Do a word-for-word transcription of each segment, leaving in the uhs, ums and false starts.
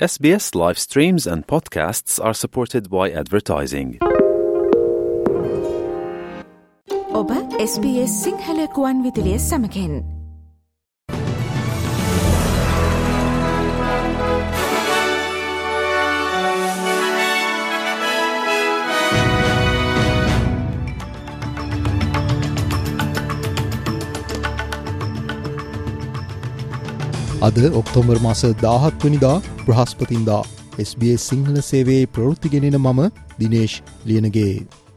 S B S live streams and podcasts are supported by advertising. ඔබ S B S Sinhala කුවන් විදුලිය සමගින් අද October මාස දාහත් වෙනිදා බ්‍රහස්පතින්දා S B S සිංහල සේවයේ ප්‍රවෘත්ති ගෙනෙන මම දිනේෂ් ලියනගේ.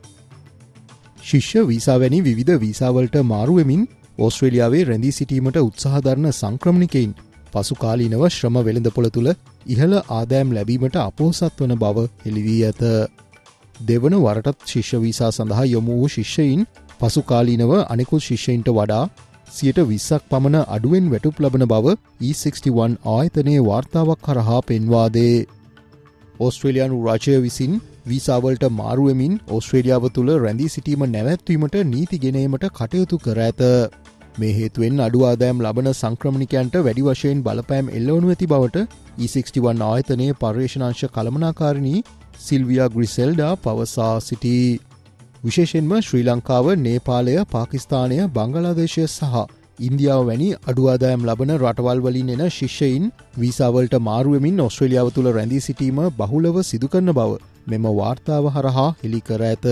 ශිෂ්‍ය වීසා වැනි විවිධ වීසාවලට මාරුවෙමින් ඕස්ට්‍රේලියාවේ රැඳී සිටීමට උත්සාහ දරන සංක්‍රමණිකයින් පසු කාලීනව ශ්‍රම වෙළඳපොළ තුළ ඉහළ ආදායම් ලැබීමට අපොහොසත් වන බව හෙළිවී ඇත. දෙවන වරටත් ශිෂ්‍ය වීසා සඳහා යොමු වූ ශිෂ්‍යයින් පසු කාලීනව අනෙකුත් ශිෂ්‍යයින්ට වඩා සියයට විස්සක් පමණ අඩුවෙන් වැටුප් ලබන බව E sixty-one ආයතනයේ වාර්තාවක් කරහා පෙන්වාදේ. ඕස්ට්‍රේලියානු රජය විසින් වීසාවලට මාරුවමින් ඕස්ට්‍රේලියාව තුළ රැඳී සිටීම නැවැත්වීමට නීති ගෙනීමට කටයුතු කර ඇත. මේ හේතුවෙන් අඩු ආදායම් ලබන සංක්‍රමණිකයන්ට වැඩි වශයෙන් බලපෑම් එල්ලවනු ඇති බවට E sixty-one ආයතනයේ පර්යේෂණාංශ කළමනාකාරිණී සිල්වියා ග්‍රිසෙල්ඩා පවසා සිටී. විශේෂෙන්ම ශ්‍රී ලංකාව, නේපාලය, පාකිස්තානය, බංගලාදේශය සහ ඉන්දියාව වැනි අඩු ආදායම් ලබන රටවල් වලින් එන ශිෂ්‍යයින් වීසාවලට මාරුවෙමින් ඕස්ට්‍රේලියාව තුළ රැඳී සිටීම බහුලව සිදු කරන බව මෙම වාර්තාව හරහා හෙළි කර ඇත.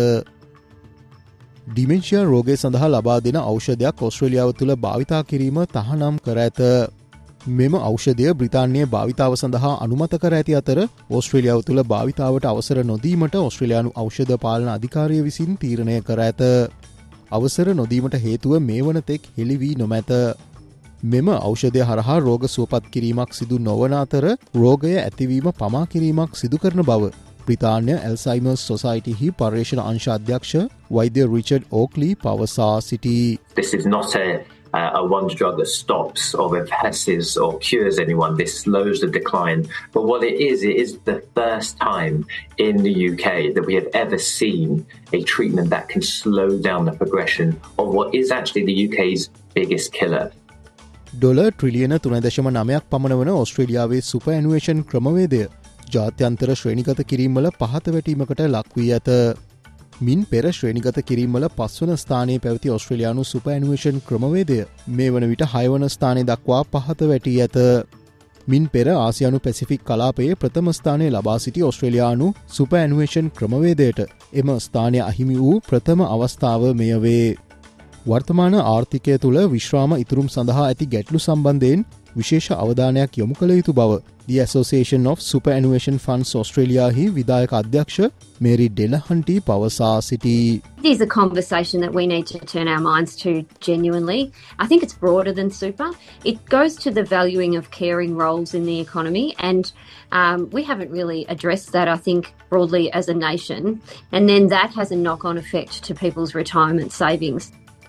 ඩිමෙන්ෂියා රෝගය සඳහා ලබා දෙන ඖෂධයක් ඕස්ට්‍රේලියාව තුළ භාවිතා කිරීම තහනම් කර ඇත. මෙම ඖෂධය බ්‍රිතාන්‍යයේ භාවිතාව සඳහා අනුමත කර ඇති අතර ඕස්ට්‍රේලියාව තුළ භාවිතාවට අවසර නොදීමට ඕස්ට්‍රේලියානු ඖෂධ පාලන අධිකාරිය විසින් තීරණය කර ඇත. අවසර නොදීමට හේතුව මේ වන තෙක් හෙළි වී නොමැත. මෙම ඖෂධය හරහා රෝග සුවපත් කිරීමක් සිදු නොවන අතර රෝගය ඇතිවීම පමා කිරීමක් සිදු කරන බව බ්‍රිතාන්‍ය ඇල්සයිමර්ස් සොසයිටිහි පර්යේෂණ අංශ අධ්‍යක්ෂ වෛද්‍ය රිචඩ් ඕක්ලී පවසා සිටී. This is not a Uh, a wonder drug that stops or reverses or cures anyone. This slows the decline. But what it is, it is the first time in the U K that we have ever seen a treatment that can slow down the progression of what is actually the U K's biggest killer. Dollar trillion තුන දශම නවයක් පමණ වන ඕස්ට්‍රේලියාවේ සුපර්ඇනුවේෂන් ක්‍රමවේදය ජාත්‍යන්තර ශ්‍රේණිගත කිරීම්වල පහත වැටීමකට ලක්වී ඇත. මින් පෙර ශ්‍රේණිගත කිරීම්වල පස්වන ස්ථානයේ පැවති ඕස්ට්‍රේලියානු සුපර්ඇනුවේෂන් ක්‍රමවේදය මේ වන විට හයවන ස්ථානය දක්වා පහත වැටී ඇත. මින් පෙර ආසියානු පැසිෆික් කලාපයේ ප්‍රථම ස්ථානය ලබා සිටි ඕස්ට්‍රේලියානු සුපර්ඇනුවේෂන් ක්‍රමවේදයට එම ස්ථානය අහිමි වූ ප්‍රථම අවස්ථාව මෙය වේ. වර්තමාන ආර්ථිකය තුළ විශ්‍රාම ඉතුරුම් සඳහා ඇති ගැටලු සම්බන්ධයෙන් විශේෂ අවධානයක් යොමු කළ යුතු බව The Association of Superannuation Funds Australia හි විධායක අධ්‍යක්ෂ මේරි ඩෙලහන්ටි පවසා සිටී. It is a conversation that we need to turn our minds to genuinely. I think it's broader than super. It goes to the valuing of caring roles in the economy, and um, we haven't really addressed that, I think, broadly as a nation. And then that has a knock-on effect to people's retirement savings.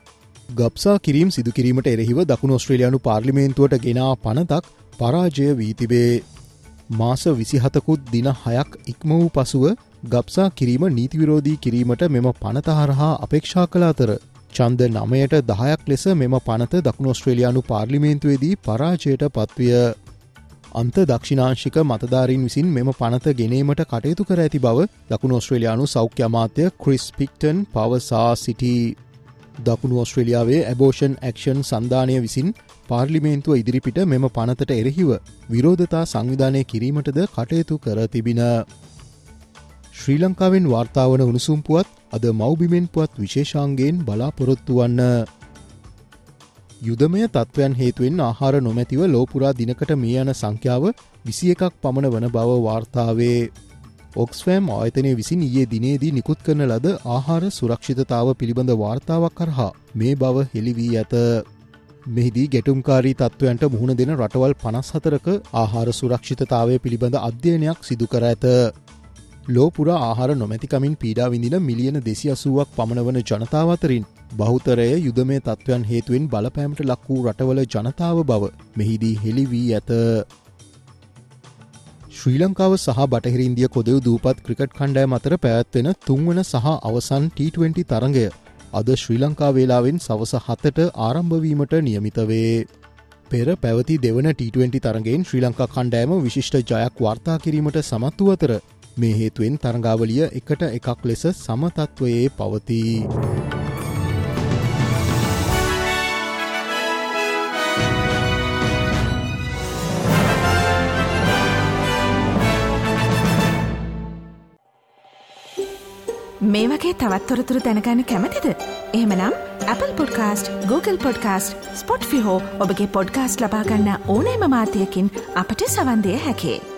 ගබ්සා කිරීම් සිදු කිරීමට එරෙහිව දකුණු ඕස්ට්‍රේලියානු පාර්ලිමේන්තුවට ගෙනා පනතක් පරාජය වී තිබේ. මාස විසිහතකුත් දින හයක් ඉක්ම වූ පසුව ගබ්සා කිරීම නීතිවිරෝධී කිරීමට මෙම පනත හරහා අපේක්ෂා කළ අතර ඡන්ද නවයට දහයක් ලෙස මෙම පනත දකුණු ඕස්ට්‍රේලියානු පාර්ලිමේන්තුවේදී පරාජයට පත්විය. අන්ත දක්ෂිණාංශික මතධාරීන් විසින් මෙම පනත ගෙනීමට කටයුතු කර ඇති බව දකුණු ඕස්ට්‍රේලියානු සෞඛ්‍ය අමාත්‍ය ක්‍රිස් පික්ටන් පවසා සිටී. දකුණු ඕස්ට්‍රේලියාවේ ඇබෝෂන් ඇක්ෂන් සන්ධානය විසින් පාර්ලිමේන්තුව ඉදිරිපිට මෙම පනතට එරෙහිව විරෝධතා සංවිධානය කිරීමටද කටයුතු කර තිබින. ශ්‍රී ලංකාවෙන් වාර්තාවන උණුසුම් පුවත් අද මව්බිමෙන් පුවත් විශේෂාංගයෙන් බලාපොරොත්තු වන්න. යුදමය තත්ත්වයන් හේතුවෙන් ආහාර නොමැතිව ලෝපුරා දිනකට මේ යන සංඛ්‍යාව විසි එකක් පමණ වන බව වාර්තාවේ. ඔක්ස්ෆෑම් ආයතනය විසින් ඊයේ දිනේදී නිකුත් කරන ලද ආහාර සුරක්ෂිතතාව පිළිබඳ වාර්තාවක් කරහා මේ බව හෙළි වී ඇත. මෙහිදී ගැටුම්කාරී තත්ත්වයන්ට මුහුණ දෙන රටවල් පනස් හතරක ආහාර සුරක්ෂිතතාවය පිළිබඳ අධ්‍යයනයක් සිදු කර ඇත. ලෝපුරා ආහාර නොමැතිකමින් පීඩා විඳින මිලියන දෙසිය අසූවක් පමණ වන ජනතාව අතරින් බහුතරය යුදමය තත්ත්වයන් හේතුවෙන් බලපෑමට ලක් වූ රටවල ජනතාව බව මෙහිදී හෙළි වී ඇත. ශ්‍රී ලංකාව සහ බටහිර ඉන්දිය කොදෙව් දූපත් ක්‍රිකට් කණ්ඩායම අතර පැවැත්වෙන තුන්වන සහ අවසන් T twenty තරඟය අද ශ්‍රී ලංකා වේලාවෙන් සවස හතට ආරම්භ වීමට නියමිත වේ. පෙර පැවති දෙවන ටී ට්වෙන්ටි තරගෙන් ශ්‍රී ලංකා කණ්ඩෑම විශිෂ්ට ජයක් වාර්තා කිරීමට සමත් වූ අතර මේ හේතුවෙන් තරගාවලිය එකට එකක් ලෙස සම තත්වයේ පවතී. මේ වගේ තවත් තොරතුරු දැනගන්න කැමතිද? එහෙමනම් Apple Podcast, Google Podcast, Spotify හෝ ඔබගේ පොඩ්කාස්ට් ලබා ගන්න ඕනෑම මාධ්‍යයකින් අපට සවන් දෙන්න හැකියි.